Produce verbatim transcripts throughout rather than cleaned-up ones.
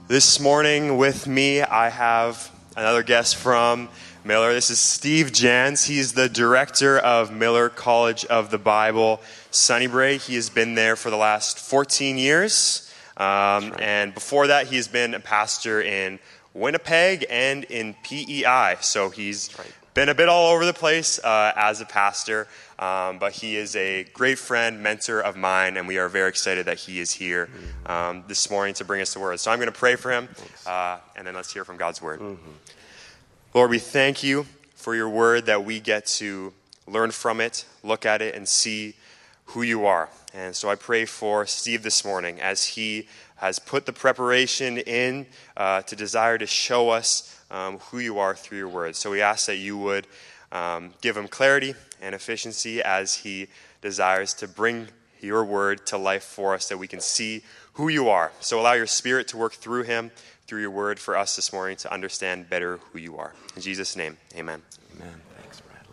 This morning with me, I have another guest from Miller. This is Steve Jans. He's the director of Miller College of the Bible, Sunnybray. He has been there for the last fourteen years. Um, right. And before that, he's been a pastor in Winnipeg and in P E I. So he's right. been a bit all over the place uh, as a pastor. Um, but he is a great friend, mentor of mine, and we are very excited that he is here um, this morning to bring us the word. So I'm going to pray for him, uh, and then let's hear from God's word. Mm-hmm. Lord, we thank you for your word, that we get to learn from it, look at it, and see who you are. And so I pray for Steve this morning as he has put the preparation in uh, to desire to show us um, who you are through your word. So we ask that you would um, give him clarity and efficiency as he desires to bring your word to life for us, that we can see who you are. So allow your spirit to work through him, through your word for us this morning to understand better who you are. In Jesus' name, amen. Amen. Thanks, Bradley.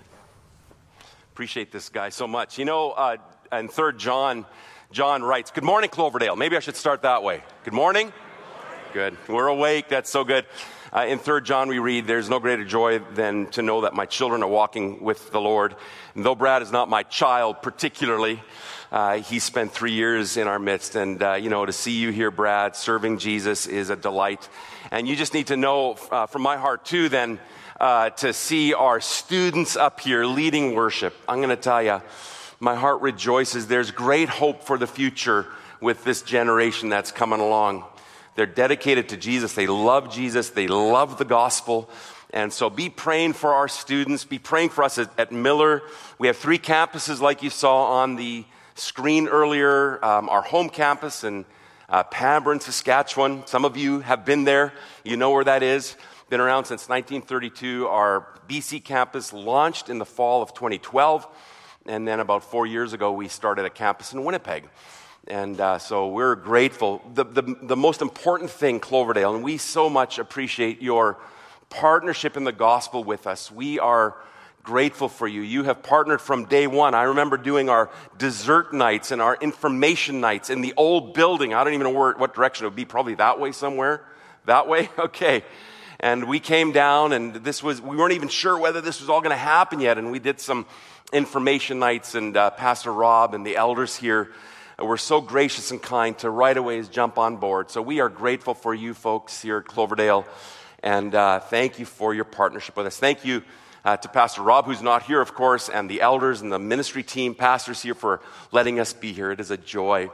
Appreciate this guy so much. You know, uh, in Third John, John writes, "Good morning, Cloverdale." Maybe I should start that way. Good morning? Good. We're awake. That's so good. Uh, in Third John, we read, "There's no greater joy than to know that my children are walking with the Lord." And though Brad is not my child particularly, uh, he spent three years in our midst. And, uh, you know, to see you here, Brad, serving Jesus is a delight. And you just need to know uh, from my heart, too, then, uh, to see our students up here leading worship. I'm going to tell you, my heart rejoices. There's great hope for the future with this generation that's coming along. They're dedicated to Jesus. They love Jesus. They love the gospel. And so be praying for our students. Be praying for us at, at Miller. We have three campuses like you saw on the screen earlier. Um, our home campus in uh, Pambrun, Saskatchewan. Some of you have been there. You know where that is. Been around since nineteen thirty-two. Our B C campus launched in the fall of twenty twelve. And then about four years ago, we started a campus in Winnipeg. And uh, so we're grateful. The, the, the most important thing, Cloverdale, and we so much appreciate your partnership in the gospel with us. We are grateful for you. You have partnered from day one. I remember doing our dessert nights and our information nights in the old building. I don't even know where, what direction it would be. Probably that way somewhere. That way? Okay. And we came down, and this was, we weren't even sure whether this was all going to happen yet. And we did some information nights, and uh, Pastor Rob and the elders here were so gracious and kind to right away jump on board. So we are grateful for you folks here at Cloverdale, and uh, thank you for your partnership with us. Thank you uh, to Pastor Rob, who's not here, of course, and the elders and the ministry team, pastors here, for letting us be here. It is a joy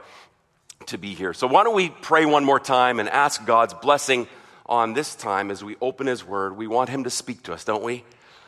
to be here. So why don't we pray one more time and ask God's blessing on this time as we open his word. We want him to speak to us, don't we?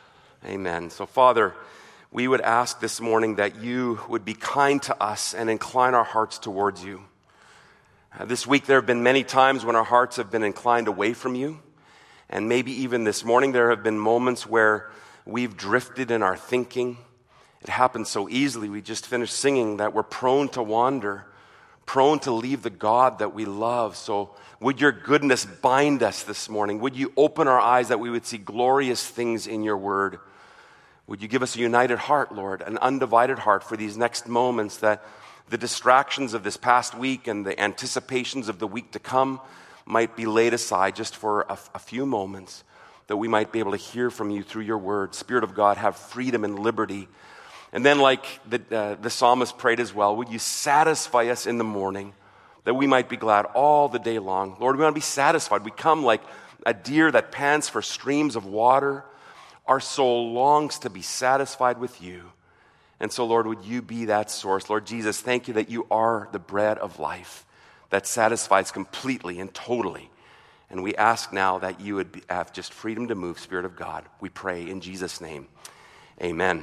Amen. So Father, we would ask this morning that you would be kind to us and incline our hearts towards you. Uh, this week there have been many times when our hearts have been inclined away from you. And maybe even this morning there have been moments where we've drifted in our thinking. It happens so easily. We just finished singing that we're prone to wander, prone to leave the God that we love. So would your goodness bind us this morning? Would you open our eyes that we would see glorious things in your word? Would you give us a united heart, Lord, an undivided heart for these next moments, that the distractions of this past week and the anticipations of the week to come might be laid aside just for a, a few moments, that we might be able to hear from you through your word. Spirit of God, have freedom and liberty. And then like the, uh, the psalmist prayed as well, would you satisfy us in the morning, that we might be glad all the day long. Lord, we want to be satisfied. We come like a deer that pants for streams of water. Our soul longs to be satisfied with you. And so, Lord, would you be that source? Lord Jesus, thank you that you are the bread of life that satisfies completely and totally. And we ask now that you would be, have just freedom to move, Spirit of God. We pray in Jesus' name. Amen.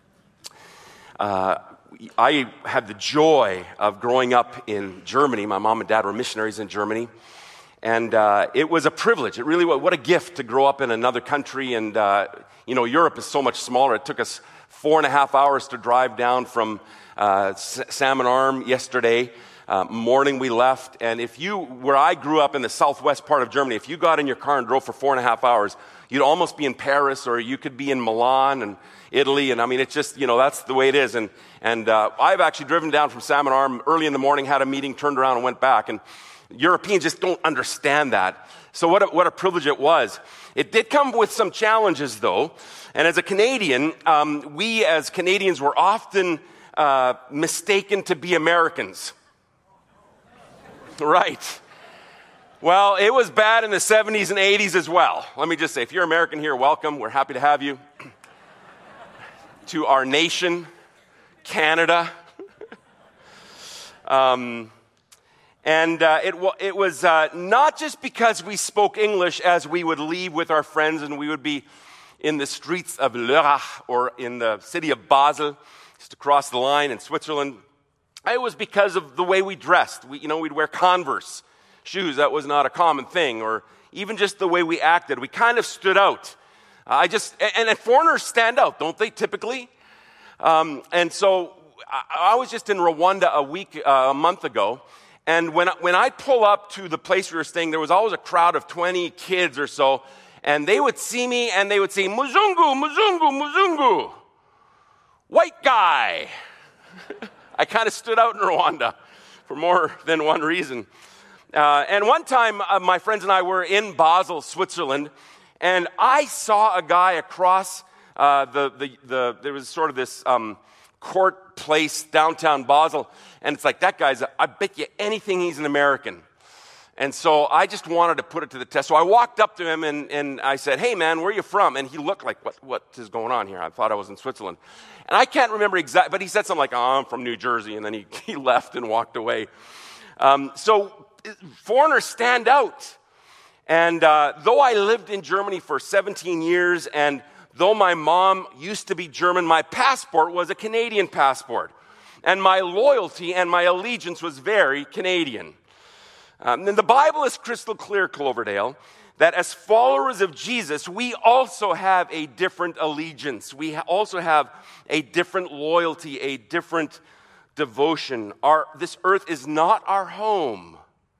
Uh, I had the joy of growing up in Germany. My mom and dad were missionaries in Germany. And uh, it was a privilege. It really was. What a gift to grow up in another country. And, uh, you know, Europe is so much smaller. It took us four and a half hours to drive down from uh, S- Salmon Arm yesterday. Uh, morning we left. And if you, where I grew up in the southwest part of Germany, if you got in your car and drove for four and a half hours, you'd almost be in Paris, or you could be in Milan and Italy. And I mean, it's just, you know, that's the way it is. And, and uh, I've actually driven down from Salmon Arm early in the morning, had a meeting, turned around and went back. And Europeans just don't understand that. So what a, what a privilege it was. It did come with some challenges, though. And as a Canadian, um, we as Canadians were often uh, mistaken to be Americans. Right. Well, it was bad in the seventies and eighties as well. Let me just say, if you're American here, welcome. We're happy to have you. To our nation, Canada. um, and uh, it, it was uh, not just because we spoke English as we would leave with our friends and we would be in the streets of Lörrach or in the city of Basel, just across the line in Switzerland. It was because of the way we dressed. We, you know, we'd wear Converse shoes. That was not a common thing. Or even just the way we acted. We kind of stood out. I just, and, and foreigners stand out, don't they, typically? Um, and so I, I was just in Rwanda a week, uh, a month ago, and when, when I pull up to the place we were staying, there was always a crowd of twenty kids or so, and they would see me and they would say, Muzungu, Muzungu, Muzungu, white guy. I kind of stood out in Rwanda for more than one reason. Uh, and one time, uh, my friends and I were in Basel, Switzerland, and I saw a guy across uh, the, the, the, there was sort of this um, court place downtown Basel, and it's like, that guy's, a, I bet you anything he's an American. And so I just wanted to put it to the test. So I walked up to him and, and I said, hey man, where are you from? And he looked like, what, what is going on here? I thought I was in Switzerland. And I can't remember exactly, but he said something like, oh, I'm from New Jersey, and then he, he left and walked away. Um, so foreigners stand out. And uh, though I lived in Germany for seventeen years, and though my mom used to be German, my passport was a Canadian passport. And my loyalty and my allegiance was very Canadian. Um, and the Bible is crystal clear, Cloverdale, that as followers of Jesus, we also have a different allegiance. We ha- also have a different loyalty, a different devotion. Our, this earth is not our home,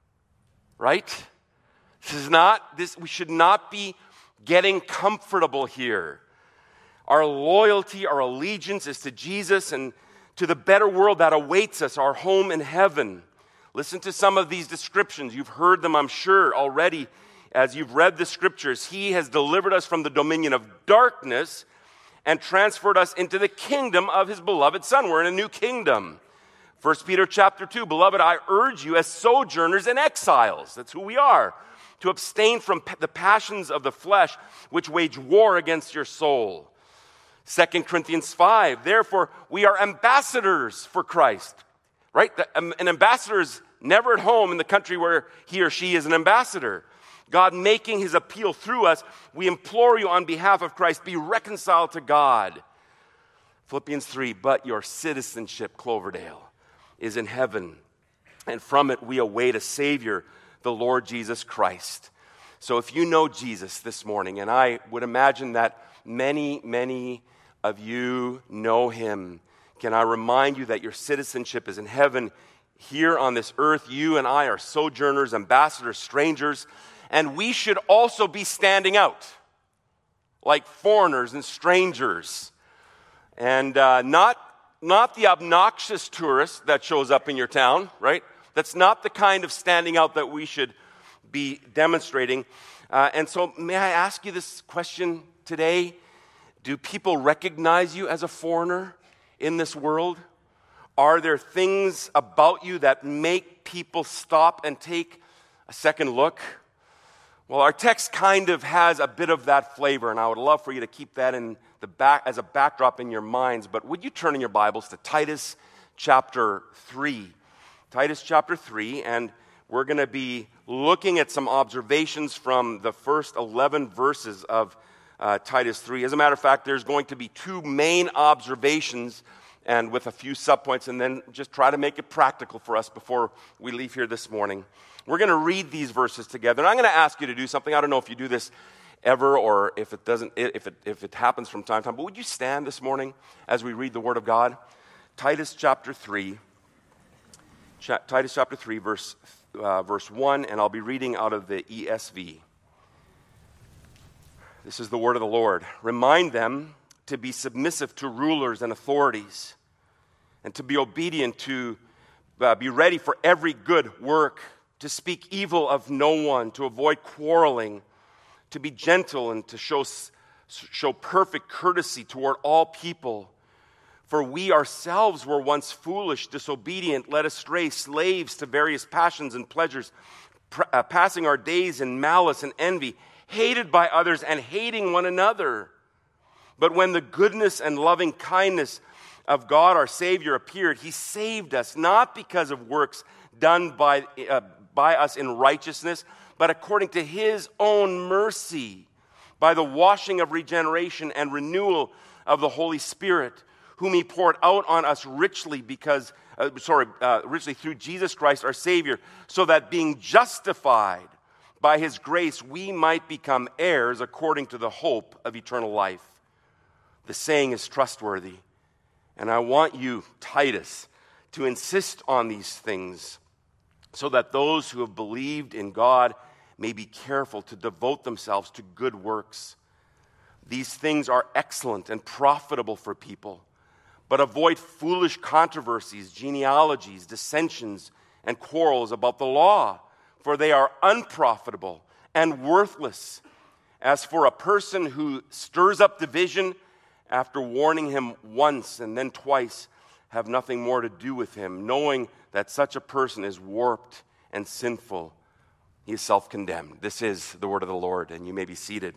right? This is not, this, we should not be getting comfortable here. Our loyalty, our allegiance is to Jesus and to the better world that awaits us, our home in heaven. Listen to some of these descriptions. You've heard them, I'm sure, already as you've read the scriptures. He has delivered us from the dominion of darkness and transferred us into the kingdom of his beloved Son. We're in a new kingdom. First Peter chapter two, beloved, I urge you as sojourners and exiles, that's who we are, to abstain from the passions of the flesh which wage war against your soul. Second Corinthians five, therefore we are ambassadors for Christ. Right? An ambassador is never at home in the country where he or she is an ambassador. God making his appeal through us, we implore you on behalf of Christ, be reconciled to God. Philippians three, but your citizenship, Cloverdale, is in heaven, and from it we await a Savior, the Lord Jesus Christ. So if you know Jesus this morning, and I would imagine that many, many of you know him, can I remind you that your citizenship is in heaven. Here on this earth, you and I are sojourners, ambassadors, strangers, and we should also be standing out like foreigners and strangers. And uh, not, not the obnoxious tourist that shows up in your town, right? That's not the kind of standing out that we should be demonstrating. Uh, and so may I ask you this question today? Do people recognize you as a foreigner in this world? Are there things about you that make people stop and take a second look? Well, our text kind of has a bit of that flavor, and I would love for you to keep that in the back as a backdrop in your minds. But would you turn in your Bibles to Titus chapter three? Titus chapter three, and we're going to be looking at some observations from the first eleven verses of uh, Titus three. As a matter of fact, there's going to be two main observations and with a few subpoints, and then just try to make it practical for us before we leave here this morning. We're going to read these verses together, and I'm going to ask you to do something. I don't know if you do this ever or if it doesn't, if it if it happens from time to time, but would you stand this morning as we read the Word of God? Titus chapter three, Ch- Titus chapter three, verse uh, verse one, and I'll be reading out of the E S V. This is the word of the Lord. Remind them to be submissive to rulers and authorities, and to be obedient, to uh, be ready for every good work, to speak evil of no one, to avoid quarreling, to be gentle, and to show, show perfect courtesy toward all people. For we ourselves were once foolish, disobedient, led astray, slaves to various passions and pleasures, pr- uh, passing our days in malice and envy, hated by others and hating one another. But when the goodness and loving kindness of God our Savior appeared, he saved us, not because of works done by, uh, by us in righteousness, but according to his own mercy, by the washing of regeneration and renewal of the Holy Spirit, whom he poured out on us richly because, uh, sorry, uh, richly through Jesus Christ our Savior, so that being justified by his grace, we might become heirs according to the hope of eternal life. The saying is trustworthy, and I want you, Titus, to insist on these things, so that those who have believed in God may be careful to devote themselves to good works. These things are excellent and profitable for people. But avoid foolish controversies, genealogies, dissensions, and quarrels about the law, for they are unprofitable and worthless. As for a person who stirs up division, after warning him once and then twice, have nothing more to do with him, knowing that such a person is warped and sinful. He is self-condemned. This is the word of the Lord, and you may be seated.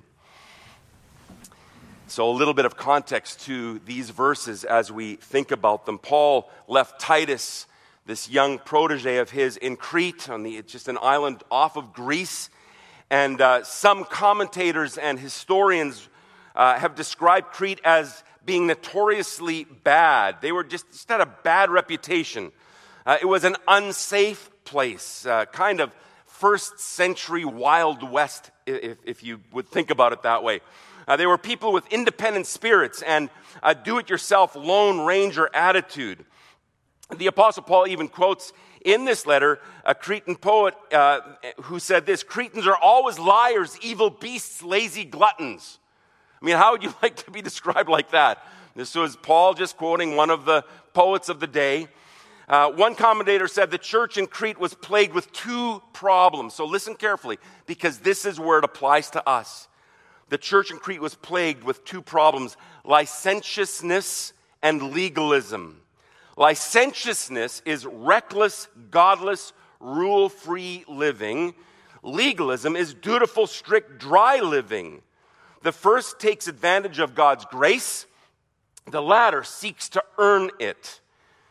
So a little bit of context to these verses as we think about them. Paul left Titus, this young protege of his, in Crete, on the just an island off of Greece. And uh, some commentators and historians uh, have described Crete as being notoriously bad. They were just, just had a bad reputation. Uh, it was an unsafe place, uh, kind of first century Wild West, if, if you would think about it that way. Uh, they were people with independent spirits and a do-it-yourself Lone Ranger attitude. The Apostle Paul even quotes in this letter a Cretan poet uh, who said this: Cretans are always liars, evil beasts, lazy gluttons. I mean, how would you like to be described like that? This was Paul just quoting one of the poets of the day. Uh, one commentator said the church in Crete was plagued with two problems. So listen carefully, because this is where it applies to us. The church in Crete was plagued with two problems: licentiousness and legalism. Licentiousness is reckless, godless, rule-free living. Legalism is dutiful, strict, dry living. The first takes advantage of God's grace. The latter seeks to earn it.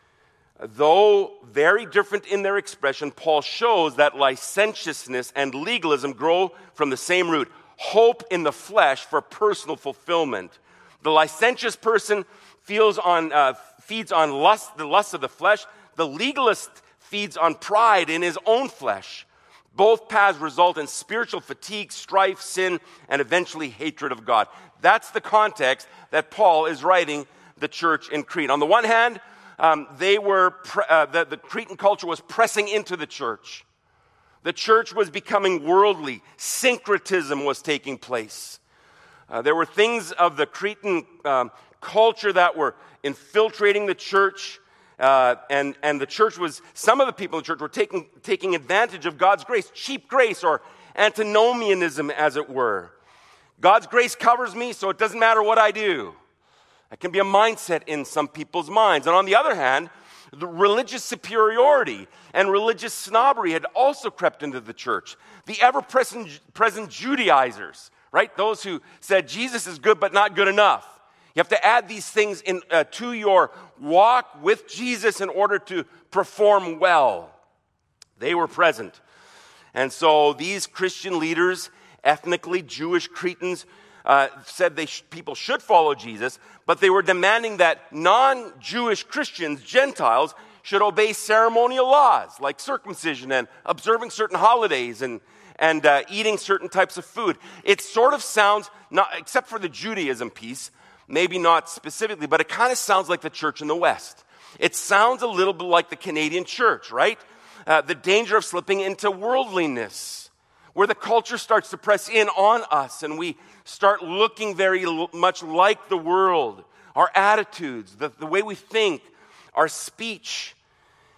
Though very different in their expression, Paul shows that licentiousness and legalism grow from the same root: hope in the flesh for personal fulfillment. The licentious person feels on, uh, feeds on lust, the lust of the flesh. The legalist feeds on pride in his own flesh. Both paths result in spiritual fatigue, strife, sin, and eventually hatred of God. That's the context that Paul is writing the church in Crete. On the one hand, um, they were pre- uh, the, the Cretan culture was pressing into the church. The church was becoming worldly. Syncretism was taking place. Uh, there were things of the Cretan um, culture that were infiltrating the church. Uh, and, and the church was, some of the people in the church were taking, taking advantage of God's grace, cheap grace, or antinomianism, as it were. God's grace covers me, so it doesn't matter what I do. That can be a mindset in some people's minds. And on the other hand, the religious superiority and religious snobbery had also crept into the church. The ever-present present Judaizers, right? Those who said Jesus is good but not good enough. You have to add these things in, uh, to your walk with Jesus in order to perform well. They were present. And so these Christian leaders, ethnically Jewish Cretans, uh, said they sh- people should follow Jesus, but they were demanding that non-Jewish Christians, Gentiles, should obey ceremonial laws like circumcision and observing certain holidays and, and uh, eating certain types of food. It sort of sounds, not except for the Judaism piece, maybe not specifically, but it kind of sounds like the church in the West. It sounds a little bit like the Canadian church, right? Uh, the danger of slipping into worldliness, where the culture starts to press in on us and we start looking very l- much like the world. Our attitudes, the, the way we think, our speech.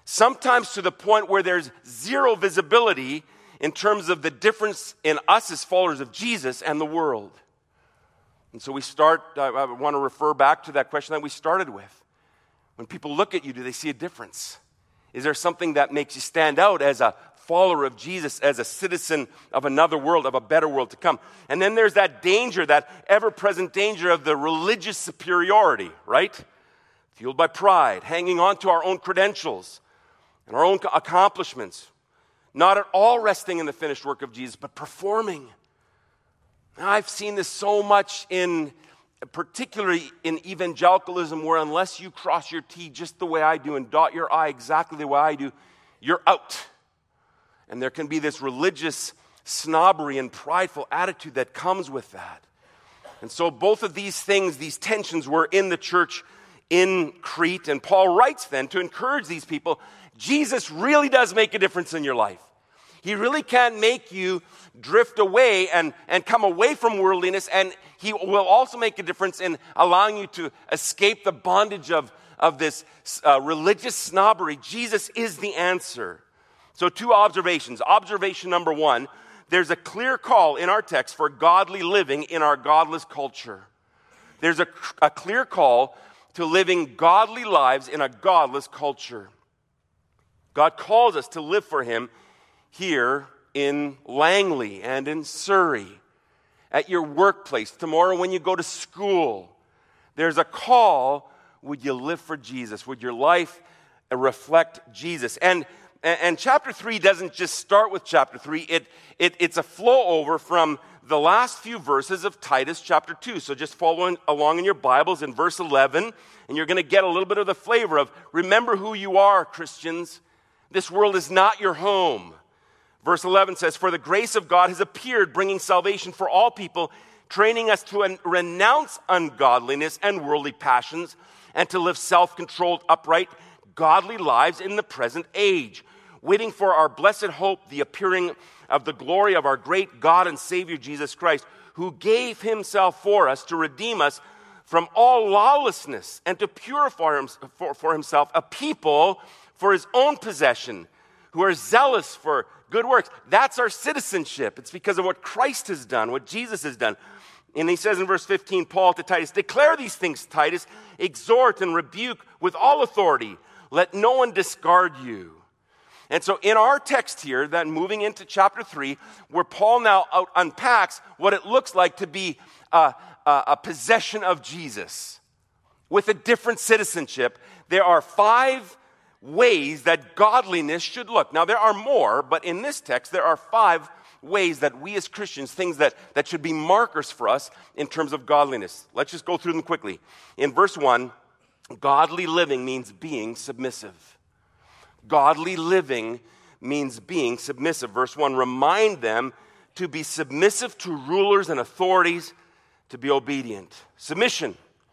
sometimes to the point where there's zero visibility in terms of the difference in us as followers of Jesus and the world. And so we start, I, I want to refer back to that question that we started with. When people look at you, do they see a difference? Is there something that makes you stand out as a follower of Jesus, as a citizen of another world, of a better world to come? And then there's that danger, that ever-present danger of the religious superiority, right? Fueled by pride, hanging on to our own credentials and our own accomplishments. Not at all resting in the finished work of Jesus, but performing. Now, I've seen this so much in, particularly in evangelicalism, where unless you cross your T just the way I do and dot your I exactly the way I do, you're out. And there can be this religious snobbery and prideful attitude that comes with that. And so both of these things, these tensions, were in the church in Crete. And Paul writes then to encourage these people, Jesus really does make a difference in your life. He really can make you drift away and, and come away from worldliness, and he will also make a difference in allowing you to escape the bondage of, of this uh, religious snobbery. Jesus is the answer. So two observations. Observation number one, there's a clear call in our text for godly living in our godless culture. There's a, a clear call to living godly lives in a godless culture. God calls us to live for him here in Langley and in Surrey, at your workplace, tomorrow when you go to school. There's a call, would you live for Jesus? Would your life reflect Jesus? And, and chapter three doesn't just start with chapter three. It, it, it's a flow over from the last few verses of Titus chapter two. So just follow along in your Bibles in verse eleven, and you're going to get a little bit of the flavor of, remember who you are, Christians. This world is not your home. Verse eleven says, for the grace of God has appeared, bringing salvation for all people, training us to an, renounce ungodliness and worldly passions, and to live self-controlled, upright, godly lives in the present age, waiting for our blessed hope, the appearing of the glory of our great God and Savior Jesus Christ, who gave himself for us to redeem us from all lawlessness and to purify him, for, for himself a people for his own possession, who are zealous for good works. That's our citizenship. It's because of what Christ has done, what Jesus has done. And he says in verse fifteen, Paul to Titus, declare these things, Titus, exhort and rebuke with all authority. Let no one discard you. And so in our text here, then moving into chapter three, where Paul now out unpacks what it looks like to be a, a, a possession of Jesus with a different citizenship, there are five ways that godliness should look. Now, there are more, but in this text, there are five ways that we as Christians, things that, that should be markers for us in terms of godliness. Let's just go through them quickly. In verse one, godly living means being submissive. Godly living means being submissive. Verse one, remind them to be submissive to rulers and authorities, to be obedient. Submission,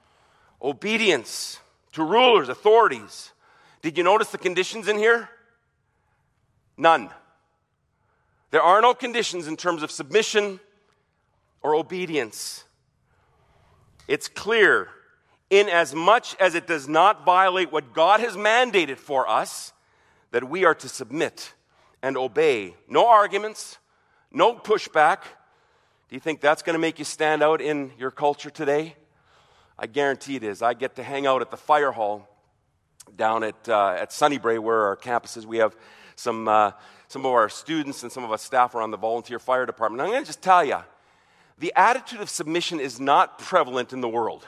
obedience to rulers, authorities. Did you notice the conditions in here? None. There are no conditions in terms of submission or obedience. It's clear, in as much as it does not violate what God has mandated for us, that we are to submit and obey. No arguments, no pushback. Do you think that's going to make you stand out in your culture today? I guarantee it is. I get to hang out at the fire hall down at uh, at Sunnybray, where our campus is. We have some uh, some of our students and some of our staff are on the volunteer fire department. I'm going to just tell you, the attitude of submission is not prevalent in the world.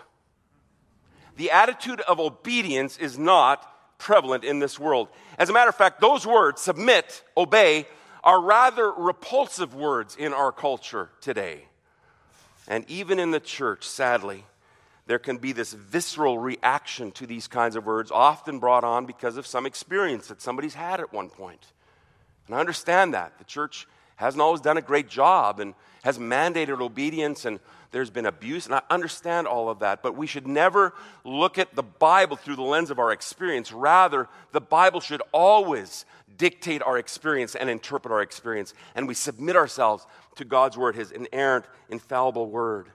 The attitude of obedience is not prevalent in this world. As a matter of fact, those words, submit, obey, are rather repulsive words in our culture today. And even in the church, sadly, there can be this visceral reaction to these kinds of words, often brought on because of some experience that somebody's had at one point. And I understand that. The church hasn't always done a great job and has mandated obedience, and there's been abuse, and I understand all of that. But we should never look at the Bible through the lens of our experience. Rather, the Bible should always dictate our experience and interpret our experience. And we submit ourselves to God's word, his inerrant, infallible word.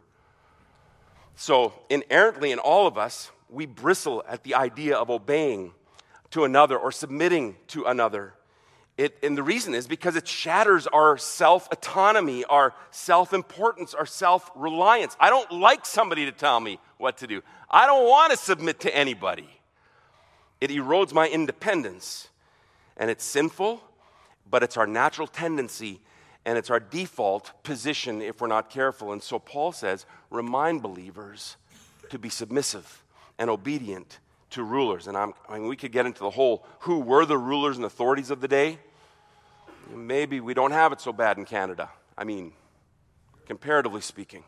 So, inherently in all of us, we bristle at the idea of obeying, to another or submitting to another. It, and the reason is because it shatters our self-autonomy, our self-importance, our self-reliance. I don't like somebody to tell me what to do. I don't want to submit to anybody. It erodes my independence. And it's sinful, but it's our natural tendency, and it's our default position if we're not careful. And so Paul says, remind believers to be submissive and obedient to rulers. And I'm, I mean, we could get into the whole who were the rulers and authorities of the day. Maybe we don't have it so bad in Canada. I mean, comparatively speaking.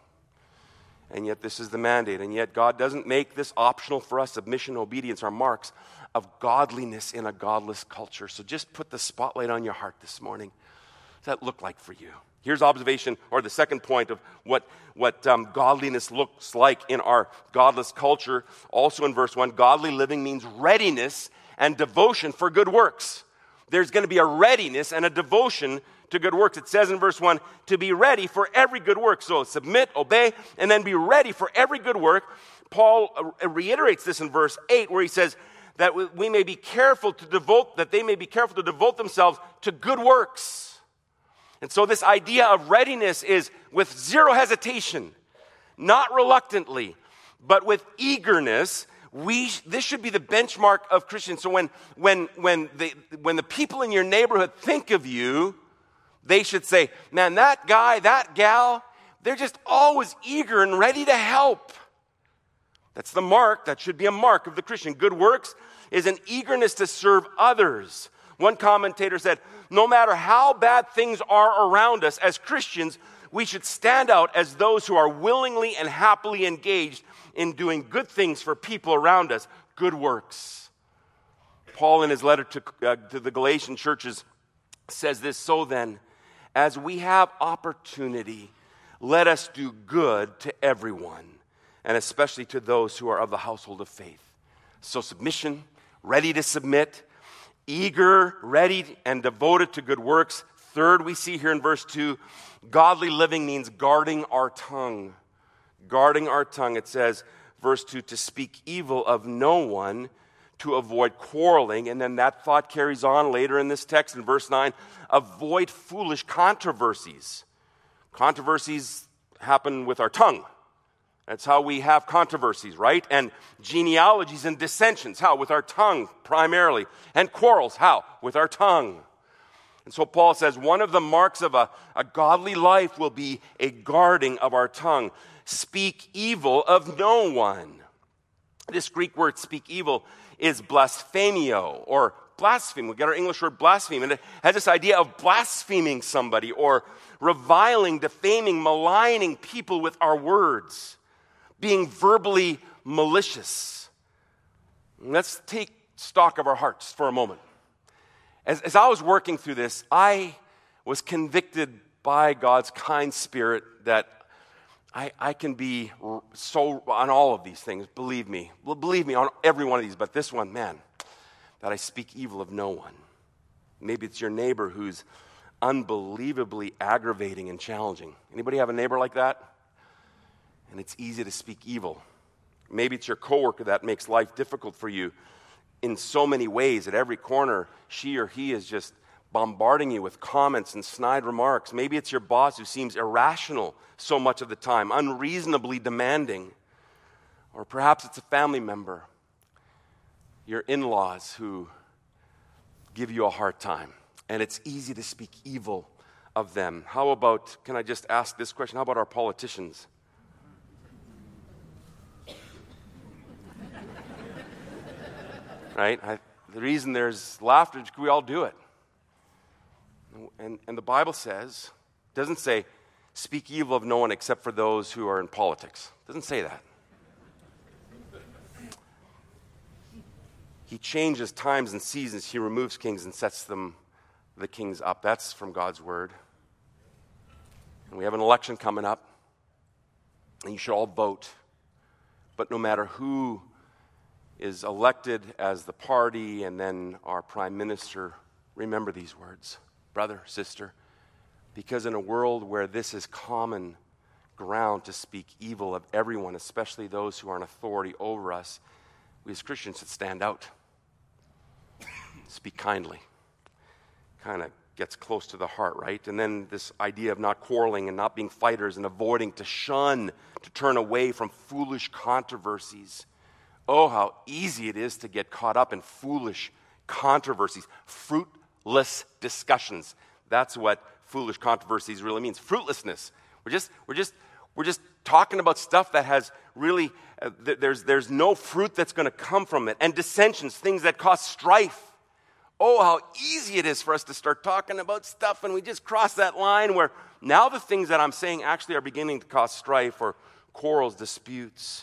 And yet this is the mandate. And yet God doesn't make this optional for us. Submission, obedience are marks of godliness in a godless culture. So just put the spotlight on your heart this morning. What does that look like for you? Here's observation, or the second point of what, what um, godliness looks like in our godless culture. Also in verse one, godly living means readiness and devotion for good works. There's going to be a readiness and a devotion to good works. It says in verse one, to be ready for every good work. So submit, obey, and then be ready for every good work. Paul reiterates this in verse eight, where he says that we may be careful to devote, that they may be careful to devote themselves to good works. And so this idea of readiness is with zero hesitation, not reluctantly, but with eagerness. We, this should be the benchmark of Christians. So when, when, when, the, when the people in your neighborhood think of you, they should say, man, that guy, that gal, they're just always eager and ready to help. That's the mark. That should be a mark of the Christian. Good works is an eagerness to serve others. One commentator said, no matter how bad things are around us, as Christians, we should stand out as those who are willingly and happily engaged in doing good things for people around us, good works. Paul, in his letter to, uh, to the Galatian churches, says this, so then, as we have opportunity, let us do good to everyone, and especially to those who are of the household of faith. So submission, ready to submit, eager, ready, and devoted to good works. Third, we see here in verse two, godly living means guarding our tongue. Guarding our tongue. It says, verse two, to speak evil of no one, to avoid quarreling. And then that thought carries on later in this text in verse nine, avoid foolish controversies. Controversies happen with our tongue. That's how we have controversies, right? And genealogies and dissensions, how? With our tongue primarily. And quarrels, how? With our tongue. And so Paul says one of the marks of a, a godly life will be a guarding of our tongue. Speak evil of no one. This Greek word, speak evil, is blasphemio, or blaspheme. We get our English word blaspheme, and it has this idea of blaspheming somebody, or reviling, defaming, maligning people with our words. Being verbally malicious. Let's take stock of our hearts for a moment. As, as I was working through this, I was convicted by God's kind spirit that I, I can be so on all of these things, believe me. Well, believe me on every one of these, but this one, man, that I speak evil of no one. Maybe it's your neighbor who's unbelievably aggravating and challenging. Anybody have a neighbor like that? And it's easy to speak evil. Maybe it's your coworker that makes life difficult for you in so many ways. At every corner, she or he is just bombarding you with comments and snide remarks. Maybe it's your boss who seems irrational so much of the time, unreasonably demanding. Or perhaps it's a family member, your in-laws who give you a hard time. And it's easy to speak evil of them. How about, can I just ask this question, how about our politicians? Right? I, the reason there's laughter is because we all do it. And, and the Bible says, doesn't say, speak evil of no one except for those who are in politics. It doesn't say that. He changes times and seasons. He removes kings and sets them, the kings up. That's from God's word. And we have an election coming up. And you should all vote. But no matter who is elected as the party and then our prime minister, remember these words, brother, sister, because in a world where this is common ground to speak evil of everyone, especially those who are in authority over us, we as Christians should stand out. speak kindly. Kind of gets close to the heart, right? And then this idea of not quarreling and not being fighters and avoiding, to shun, to turn away from foolish controversies. Oh, how easy it is to get caught up in foolish controversies, fruitless discussions. That's what foolish controversies really means. Fruitlessness. We're just, we're just, we're just talking about stuff that has really, uh, th- there's, there's no fruit that's going to come from it. And dissensions, things that cause strife. Oh, how easy it is for us to start talking about stuff, and we just cross that line where now the things that I'm saying actually are beginning to cause strife or quarrels, disputes.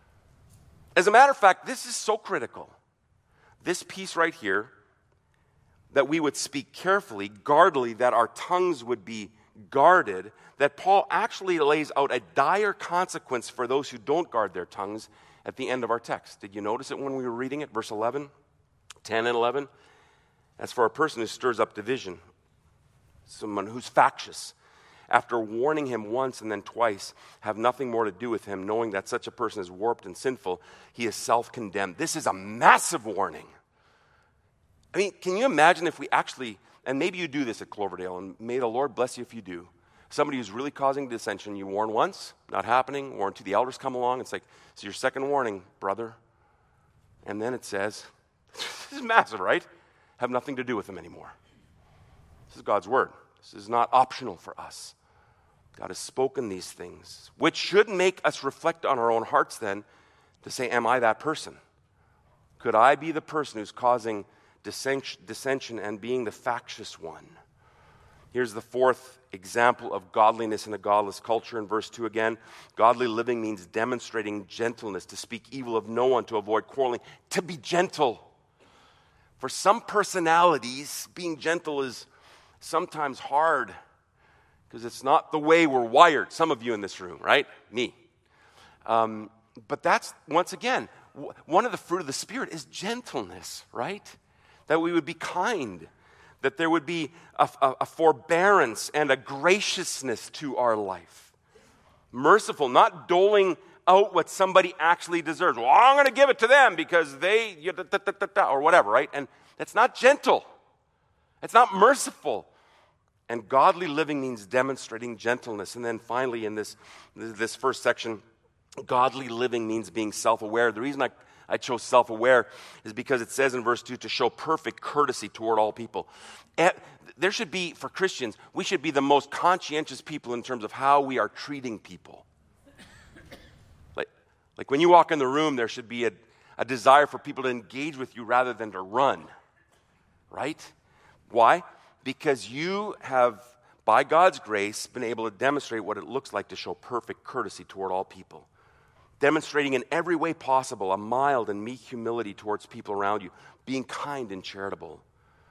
As a matter of fact, this is so critical. This piece right here, that we would speak carefully, guardedly, that our tongues would be guarded, that Paul actually lays out a dire consequence for those who don't guard their tongues at the end of our text. Did you notice it when we were reading it? Verse eleven, ten and eleven. As for a person who stirs up division, someone who's factious, after warning him once and then twice, have nothing more to do with him, knowing that such a person is warped and sinful, he is self-condemned. This is a massive warning. I mean, can you imagine if we actually, and maybe you do this at Cloverdale, and may the Lord bless you if you do, somebody who's really causing dissension, you warn once, not happening, warn two, the elders come along, it's like, it's your second warning, brother. And then it says, this is massive, right? Have nothing to do with them anymore. This is God's word. This is not optional for us. God has spoken these things, which should make us reflect on our own hearts then to say, am I that person? Could I be the person who's causing dissension and being the factious one? Here's the fourth example of godliness in a godless culture in verse two again. Godly living means demonstrating gentleness, to speak evil of no one, to avoid quarreling, to be gentle. For some personalities, being gentle is sometimes hard because it's not the way we're wired. Some of you in this room, right? Me. Um, but that's, once again, w- one of the fruit of the Spirit is gentleness, right? That we would be kind, that there would be a, a, a forbearance and a graciousness to our life. Merciful, not doling out what somebody actually deserves. Well, I'm going to give it to them because they, or whatever, right? And that's not gentle. It's not merciful. And godly living means demonstrating gentleness. And then finally in this, this first section, godly living means being self-aware. The reason I, I chose self-aware is because it says in verse two to show perfect courtesy toward all people. And there should be, for Christians, we should be the most conscientious people in terms of how we are treating people. Like, like when you walk in the room, there should be a, a desire for people to engage with you rather than to run. Right? Why? Because you have, by God's grace, been able to demonstrate what it looks like to show perfect courtesy toward all people. Demonstrating in every way possible a mild and meek humility towards people around you. Being kind and charitable.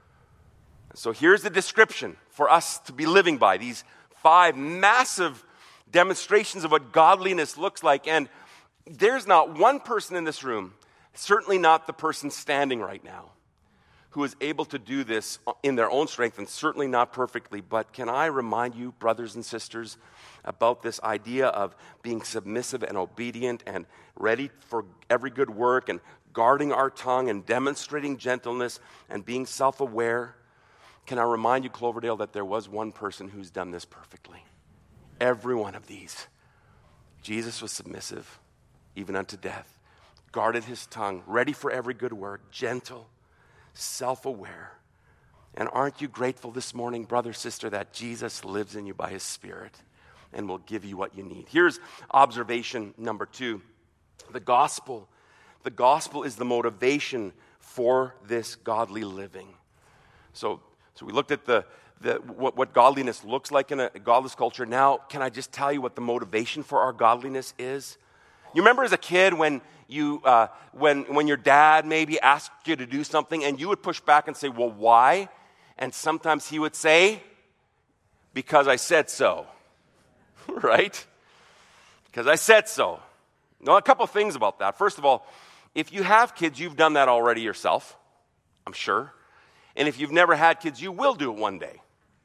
So here's the description for us to be living by. These five massive demonstrations of what godliness looks like. And there's not one person in this room, certainly not the person standing right now, who is able to do this in their own strength, and certainly not perfectly. But can I remind you, brothers and sisters, about this idea of being submissive and obedient and ready for every good work and guarding our tongue and demonstrating gentleness and being self-aware? Can I remind you, Cloverdale, that there was one person who's done this perfectly? Every one of these. Jesus was submissive, even unto death, guarded his tongue, ready for every good work, gentle, self-aware. And aren't you grateful this morning, brother, sister, that Jesus lives in you by his Spirit and will give you what you need? Here's observation number two. The gospel. The gospel is the motivation for this godly living. So, so we looked at the, the what, what godliness looks like in a godless culture. Now, can I just tell you what the motivation for our godliness is? You remember as a kid when you uh, when when your dad maybe asked you to do something and you would push back and say, well, why? And sometimes he would say, because I said so. Right? Because I said so. Now, a couple of things about that. First of all, if you have kids, you've done that already yourself, I'm sure. And if you've never had kids, you will do it one day.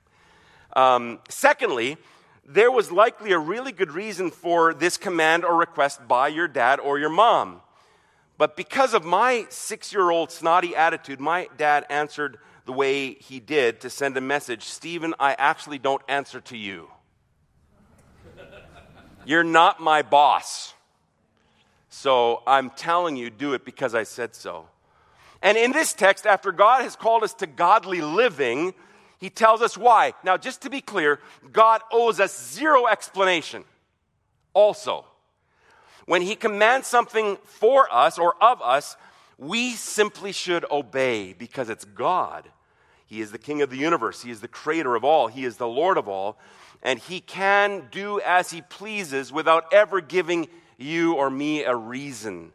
Um, secondly, there was likely a really good reason for this command or request by your dad or your mom. But because of my six-year-old snotty attitude, my dad answered the way he did to send a message. Stephen, I actually don't answer to you. You're not my boss. So I'm telling you, do it because I said so. And in this text, after God has called us to godly living, he tells us why. Now, just to be clear, God owes us zero explanation. Also, when he commands something for us or of us, we simply should obey because it's God. He is the King of the universe. He is the creator of all. He is the Lord of all. And he can do as he pleases without ever giving you or me a reason.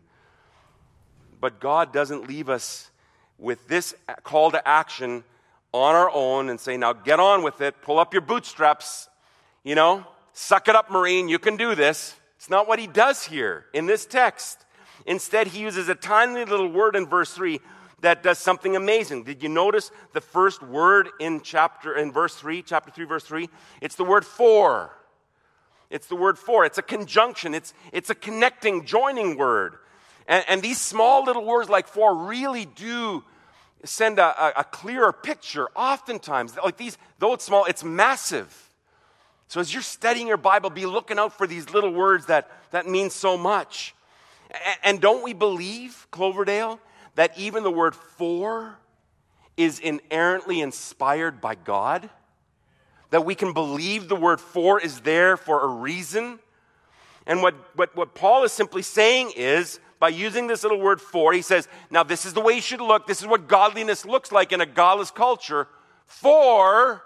But God doesn't leave us with this call to action on our own and say, now get on with it, pull up your bootstraps, you know, suck it up, Marine, you can do this. It's not what he does here in this text. Instead, he uses a tiny little word in verse three that does something amazing. Did you notice the first word in chapter in verse three, chapter three, verse three? It's the word for. It's the word for. It's a conjunction. It's, it's a connecting, joining word. And, and these small little words like for really do send a, a, a clearer picture. Oftentimes, like these, though it's small, it's massive. So as you're studying your Bible, be looking out for these little words that, that mean so much. And, and don't we believe, Cloverdale, that even the word for is inerrantly inspired by God? That we can believe the word for is there for a reason? And what, what, what Paul is simply saying is, by using this little word for, he says, now this is the way you should look. This is what godliness looks like in a godless culture. For,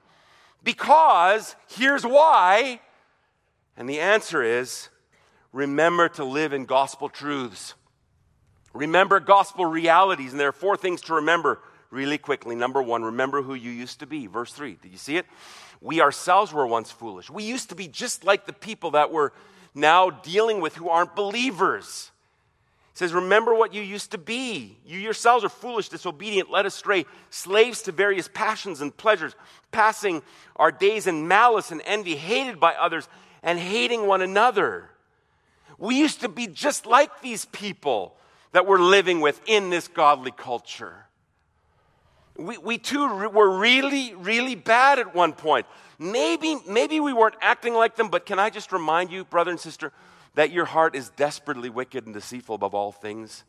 because, here's why. And the answer is, remember to live in gospel truths. Remember gospel realities. And there are four things to remember really quickly. Number one, remember who you used to be. Verse three, did you see it? We ourselves were once foolish. We used to be just like the people that we're now dealing with who aren't believers. It says, remember what you used to be. You yourselves are foolish, disobedient, led astray, slaves to various passions and pleasures, passing our days in malice and envy, hated by others and hating one another. We used to be just like these people that we're living with in this godly culture. We, we too were really, really bad at one point. Maybe, maybe we weren't acting like them, but can I just remind you, brother and sister, that your heart is desperately wicked and deceitful above all things?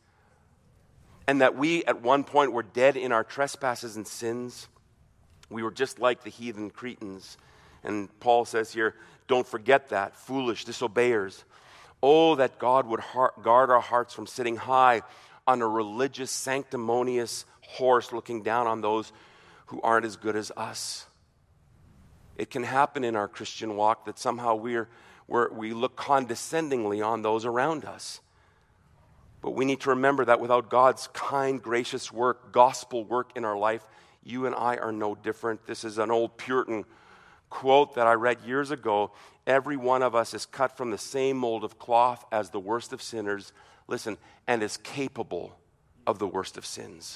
And that we at one point were dead in our trespasses and sins. We were just like the heathen Cretans. And Paul says here, don't forget that, foolish disobeyers. Oh, that God would heart, guard our hearts from sitting high on a religious, sanctimonious horse looking down on those who aren't as good as us. It can happen in our Christian walk that somehow we're, we're, we look condescendingly on those around us. But we need to remember that without God's kind, gracious work, gospel work in our life, you and I are no different. This is an old Puritan quote that I read years ago. Every one of us is cut from the same mold of cloth as the worst of sinners, listen, and is capable of the worst of sins.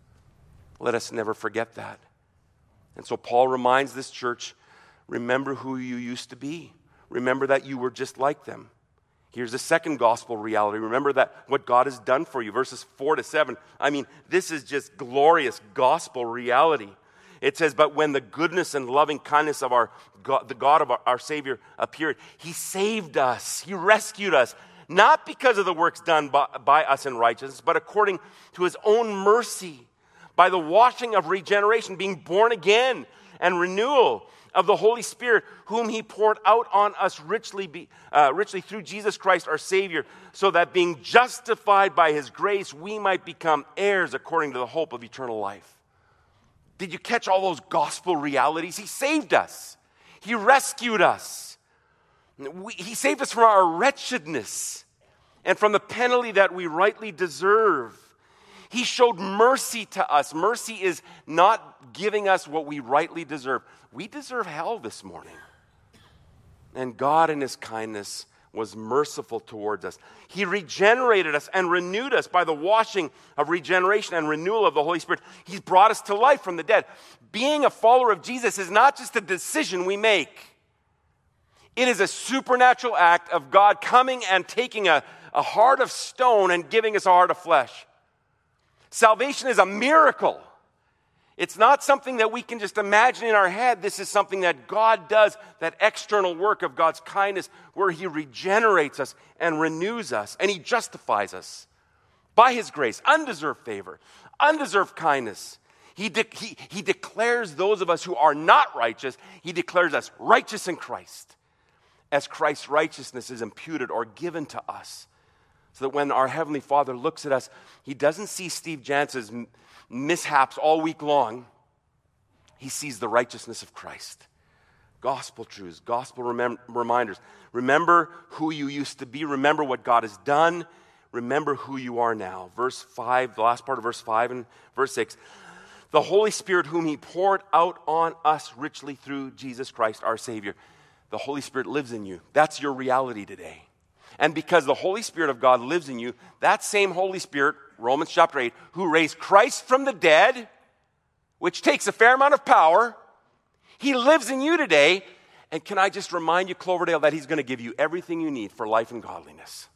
Let us never forget that. And so Paul reminds this church, remember who you used to be. Remember that you were just like them. Here's the second gospel reality. Remember that what God has done for you. Verses four to seven. I mean, this is just glorious gospel reality. It says, but when the goodness and loving kindness of our God, the God of our, our Savior appeared, he saved us. He rescued us. Not because of the works done by, by us in righteousness, but according to his own mercy, by the washing of regeneration, being born again, and renewal of the Holy Spirit, whom he poured out on us richly, be, uh, richly through Jesus Christ our Savior, so that being justified by his grace, we might become heirs according to the hope of eternal life. Did you catch all those gospel realities? He saved us. He rescued us. We, he saved us from our wretchedness and from the penalty that we rightly deserve. He showed mercy to us. Mercy is not giving us what we rightly deserve. We deserve hell this morning. And God in his kindness was merciful towards us. He regenerated us and renewed us by the washing of regeneration and renewal of the Holy Spirit. He's brought us to life from the dead. Being a follower of Jesus is not just a decision we make. It is a supernatural act of God coming and taking a, a, a heart of stone and giving us a heart of flesh. Salvation is a miracle. It's not something that we can just imagine in our head. This is something that God does, that external work of God's kindness, where he regenerates us and renews us, and he justifies us by his grace, undeserved favor, undeserved kindness. He, de- he, he declares those of us who are not righteous, he declares us righteous in Christ, as Christ's righteousness is imputed or given to us. So that when our Heavenly Father looks at us, he doesn't see Steve Jantz's mishaps all week long. He sees the righteousness of Christ. Gospel truths, gospel remem- reminders. Remember who you used to be. Remember what God has done. Remember who you are now. Verse five, the last part of verse five and verse six. The Holy Spirit whom he poured out on us richly through Jesus Christ our Savior. The Holy Spirit lives in you. That's your reality today. And because the Holy Spirit of God lives in you, that same Holy Spirit, Romans chapter eight, who raised Christ from the dead, which takes a fair amount of power, he lives in you today. And can I just remind you, Cloverdale, that he's going to give you everything you need for life and godliness.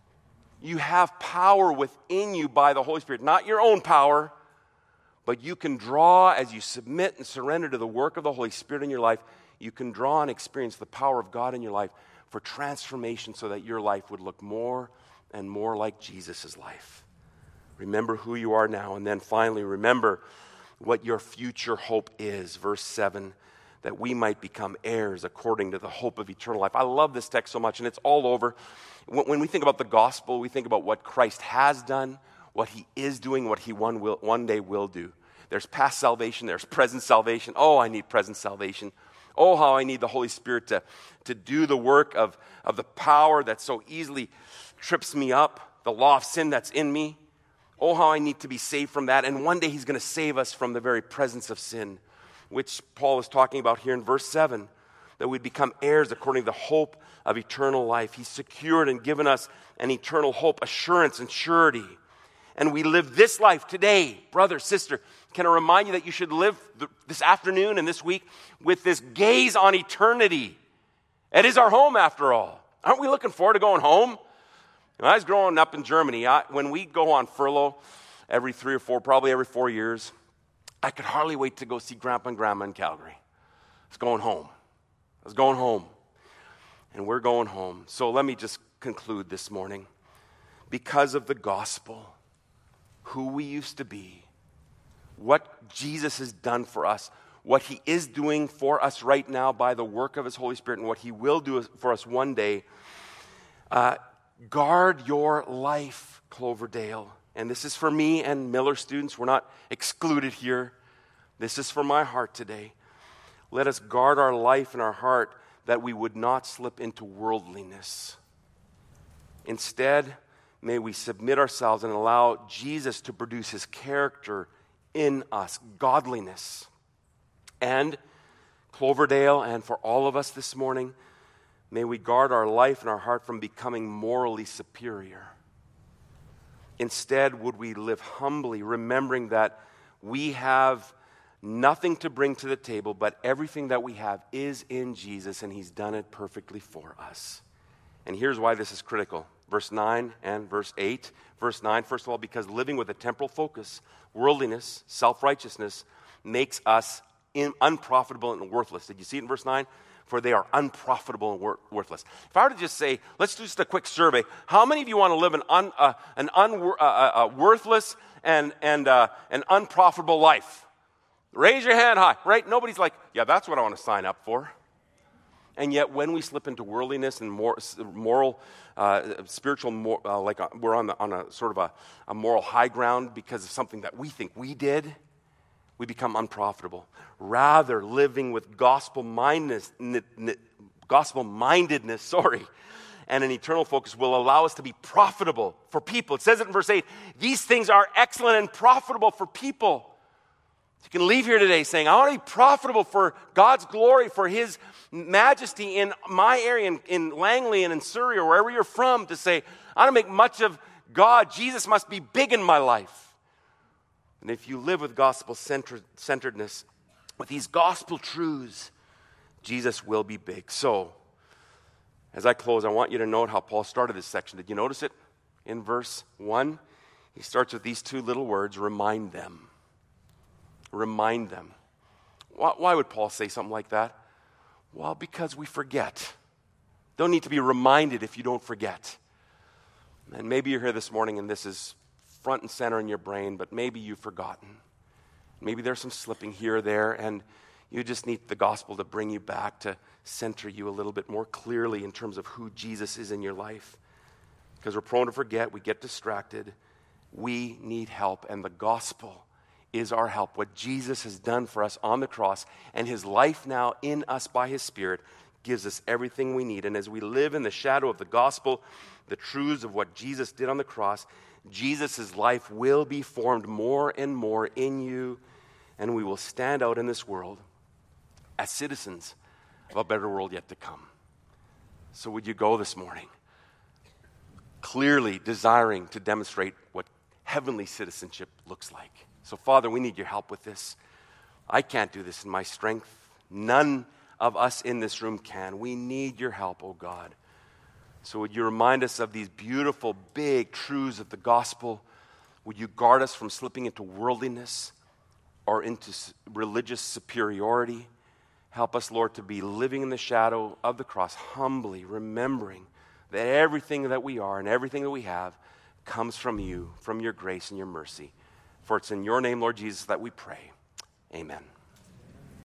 You have power within you by the Holy Spirit, not your own power, but you can draw as you submit and surrender to the work of the Holy Spirit in your life. You can draw and experience the power of God in your life for transformation so that your life would look more and more like Jesus' life. Remember who you are now, and then finally remember what your future hope is. Verse seven, that we might become heirs according to the hope of eternal life. I love this text so much, and it's all over. When we think about the gospel, we think about what Christ has done, what he is doing, what he one, will, one day will do. There's past salvation, there's present salvation. Oh, I need present salvation. Oh, how I need the Holy Spirit to, to do the work of, of the power that so easily trips me up, the law of sin that's in me. Oh, how I need to be saved from that. And one day he's going to save us from the very presence of sin, which Paul is talking about here in verse seven, that we'd become heirs according to the hope of eternal life. He's secured and given us an eternal hope, assurance, and surety. And we live this life today, brother, sister. Can I remind you that you should live th- this afternoon and this week with this gaze on eternity? It is our home, after all. Aren't we looking forward to going home? When I was growing up in Germany, I, when we go on furlough every three or four, probably every four years, I could hardly wait to go see Grandpa and Grandma in Calgary. I was going home. I was going home. And we're going home. So let me just conclude this morning. Because of the gospel, who we used to be, what Jesus has done for us, what he is doing for us right now by the work of his Holy Spirit, and what he will do for us one day, uh, guard your life, Cloverdale. And this is for me and Miller students. We're not excluded here. This is for my heart today. Let us guard our life and our heart that we would not slip into worldliness. Instead, may we submit ourselves and allow Jesus to produce his character in us, godliness. And Cloverdale, and for all of us this morning, may we guard our life and our heart from becoming morally superior. Instead, would we live humbly, remembering that we have nothing to bring to the table, but everything that we have is in Jesus, and he's done it perfectly for us. And here's why this is critical. Verse nine and verse eight. Verse nine, first of all, because living with a temporal focus, worldliness, self-righteousness, makes us in, unprofitable and worthless. Did you see it in verse nine? For they are unprofitable and wor- worthless. If I were to just say, let's do just a quick survey. How many of you want to live an, un, uh, an un, uh, uh, worthless and, and uh, an unprofitable life? Raise your hand high, right? Nobody's like, yeah, that's what I want to sign up for. And yet when we slip into worldliness and more, moral, uh, spiritual, more, uh, like a, we're on, the, on a sort of a, a moral high ground because of something that we think we did, we become unprofitable. Rather, living with gospel mindedness, gospel mindedness, sorry, and an eternal focus will allow us to be profitable for people. It says it in verse eight, these things are excellent and profitable for people. You can leave here today saying, I want to be profitable for God's glory, for his majesty in my area, in, in Langley and in Surrey or wherever you're from, to say, I want to make much of God. Jesus must be big in my life. And if you live with gospel-centeredness, with these gospel truths, Jesus will be big. So, as I close, I want you to note how Paul started this section. Did you notice it? in verse one, he starts with these two little words, remind them. Remind them. Why, why would Paul say something like that? Well, because we forget. Don't need to be reminded if you don't forget. And maybe you're here this morning and this is front and center in your brain, but maybe you've forgotten. Maybe there's some slipping here or there, and you just need the gospel to bring you back, to center you a little bit more clearly in terms of who Jesus is in your life. Because we're prone to forget, we get distracted. We need help, and the gospel is our help. What Jesus has done for us on the cross, and his life now in us by his Spirit, gives us everything we need. And as we live in the shadow of the gospel, the truths of what Jesus did on the cross, Jesus' life will be formed more and more in you, and we will stand out in this world as citizens of a better world yet to come. So would you go this morning clearly desiring to demonstrate what heavenly citizenship looks like? So Father, we need your help with this. I can't do this in my strength. None of us in this room can. We need your help, oh God. So would you remind us of these beautiful, big truths of the gospel? Would you guard us from slipping into worldliness or into religious superiority? Help us, Lord, to be living in the shadow of the cross, humbly remembering that everything that we are and everything that we have comes from you, from your grace and your mercy. For it's in your name, Lord Jesus, that we pray. Amen.